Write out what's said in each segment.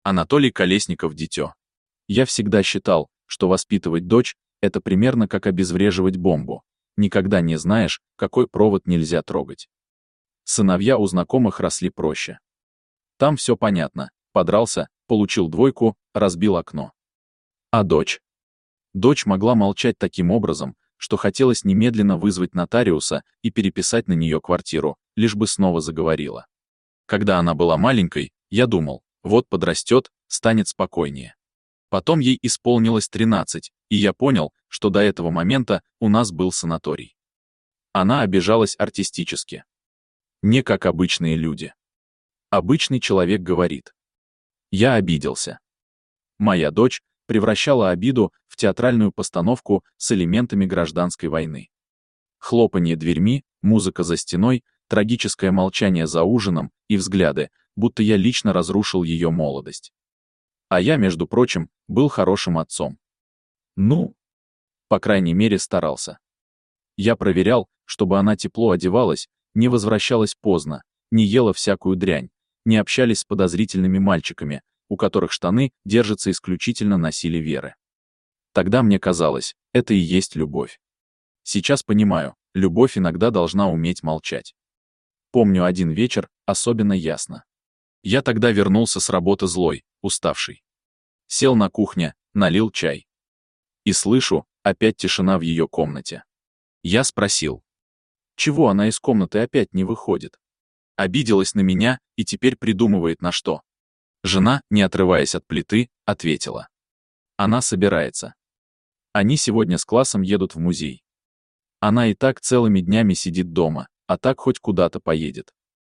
Анатолий Колесников, дитё. Я всегда считал, что воспитывать дочь — это примерно как обезвреживать бомбу. Никогда не знаешь, какой провод нельзя трогать. Сыновья у знакомых росли проще. Там все понятно. Подрался, получил двойку, разбил окно. А дочь? Дочь могла молчать таким образом, что хотелось немедленно вызвать нотариуса и переписать на нее квартиру, лишь бы снова заговорила. Когда она была маленькой, я думал, вот подрастет, станет спокойнее. Потом ей исполнилось 13, и я понял, что до этого момента у нас был санаторий. Она обижалась артистически. Не как обычные люди. Обычный человек говорит. Я обиделся. Моя дочь превращала обиду в театральную постановку с элементами гражданской войны. Хлопанье дверьми, музыка за стеной, трагическое молчание за ужином и взгляды, будто я лично разрушил ее молодость. А я, между прочим, был хорошим отцом. Ну, по крайней мере, старался. Я проверял, чтобы она тепло одевалась, не возвращалась поздно, не ела всякую дрянь, не общались с подозрительными мальчиками, у которых штаны держатся исключительно на силе веры. Тогда мне казалось, это и есть любовь. Сейчас понимаю, любовь иногда должна уметь молчать. Помню один вечер особенно ясно. Я тогда вернулся с работы злой, уставший. Сел на кухне, налил чай. И слышу, опять тишина в ее комнате. Я спросил, чего она из комнаты опять не выходит? Обиделась на меня и теперь придумывает на что. Жена, не отрываясь от плиты, ответила. Она собирается. Они сегодня с классом едут в музей. Она и так целыми днями сидит дома, а так хоть куда-то поедет.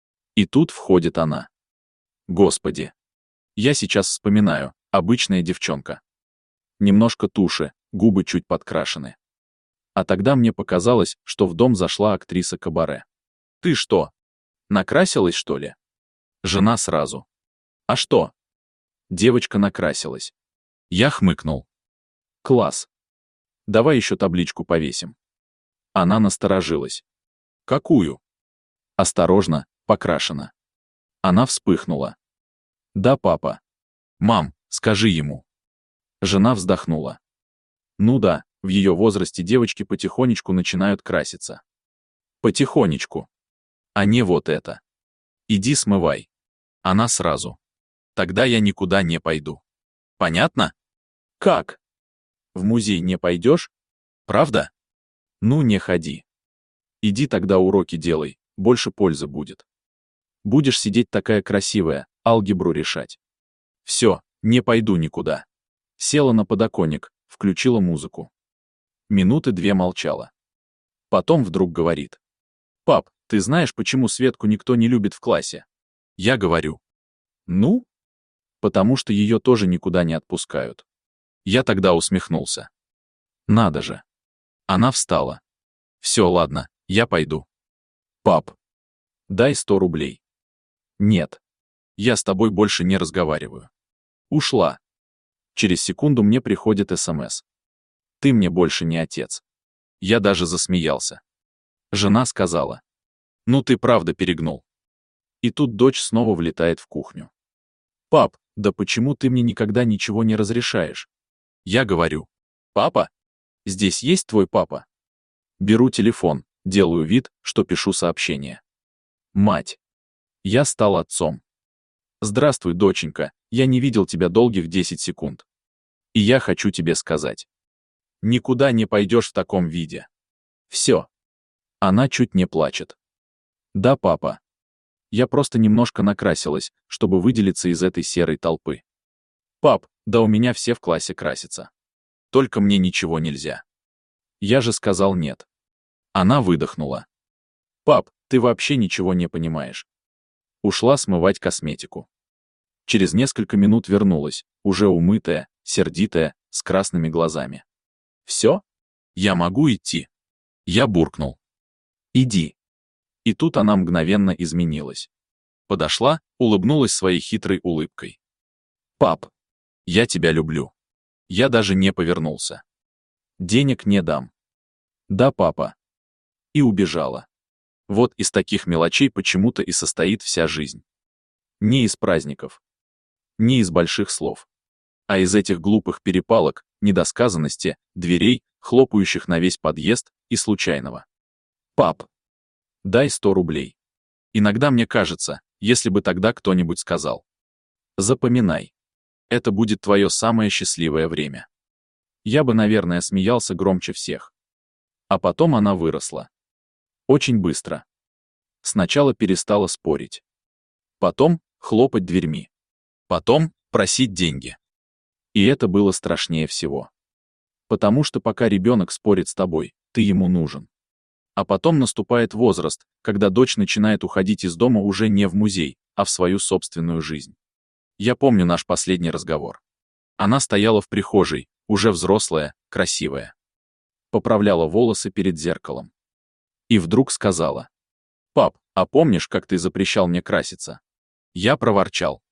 И тут входит она. Господи. Я сейчас вспоминаю, обычная девчонка. Немножко туши, губы чуть подкрашены. А тогда мне показалось, что в дом зашла актриса кабаре. Ты что? Накрасилась, что ли? Жена сразу. А что? Девочка накрасилась. Я хмыкнул. Класс. Давай еще табличку повесим. Она насторожилась. Какую? Осторожно, покрашена. Она вспыхнула. Да, папа. Мам, скажи ему. Жена вздохнула. Ну да, в ее возрасте девочки потихонечку начинают краситься. Потихонечку. А не вот это. Иди смывай. Она сразу. Тогда я никуда не пойду. Понятно? Как? В музей не пойдешь? Правда? Ну не ходи. Иди тогда уроки делай, больше пользы будет. Будешь сидеть такая красивая, алгебру решать. Все, не пойду никуда. Села на подоконник, включила музыку. Минуты 2 молчала. Потом вдруг говорит. Пап, ты знаешь, почему Светку никто не любит в классе? Я говорю. Ну? Потому что ее тоже никуда не отпускают. Я тогда усмехнулся. Надо же. Она встала. Все, ладно, я пойду. Пап, дай 100 рублей. Нет. Я с тобой больше не разговариваю. Ушла. Через секунду мне приходит СМС. Ты мне больше не отец. Я даже засмеялся. Жена сказала. Ну ты правда перегнул. И тут дочь снова влетает в кухню. Пап, да почему ты мне никогда ничего не разрешаешь? Я говорю. Папа? Здесь есть твой папа? Беру телефон, делаю вид, что пишу сообщение. Мать. Я стал отцом. Здравствуй, доченька, я не видел тебя долгих 10 секунд. И я хочу тебе сказать. Никуда не пойдешь в таком виде. Все. Она чуть не плачет. Да, папа. Я просто немножко накрасилась, чтобы выделиться из этой серой толпы. Пап, да у меня все в классе красятся. Только мне ничего нельзя. Я же сказал нет. Она выдохнула. Пап, ты вообще ничего не понимаешь. Ушла смывать косметику. Через несколько минут вернулась, уже умытая, сердитая, с красными глазами. Все? Я могу идти? Я буркнул. Иди. И тут она мгновенно изменилась. Подошла, улыбнулась своей хитрой улыбкой. Пап, я тебя люблю. Я даже не повернулся. Денег не дам. Да, папа. И убежала. Вот из таких мелочей почему-то и состоит вся жизнь. Не из праздников. Не из больших слов, а из этих глупых перепалок, недосказанности, дверей, хлопающих на весь подъезд, и случайного. «Пап, дай 100 рублей». Иногда мне кажется, если бы тогда кто-нибудь сказал: «Запоминай, это будет твое самое счастливое время». Я бы, наверное, смеялся громче всех. А потом она выросла. Очень быстро. Сначала перестала спорить. Потом хлопать дверьми. Потом просить деньги. И это было страшнее всего. Потому что пока ребенок спорит с тобой, ты ему нужен. А потом наступает возраст, когда дочь начинает уходить из дома уже не в музей, а в свою собственную жизнь. Я помню наш последний разговор. Она стояла в прихожей, уже взрослая, красивая. Поправляла волосы перед зеркалом. И вдруг сказала: «Пап, а помнишь, как ты запрещал мне краситься?» Я проворчал: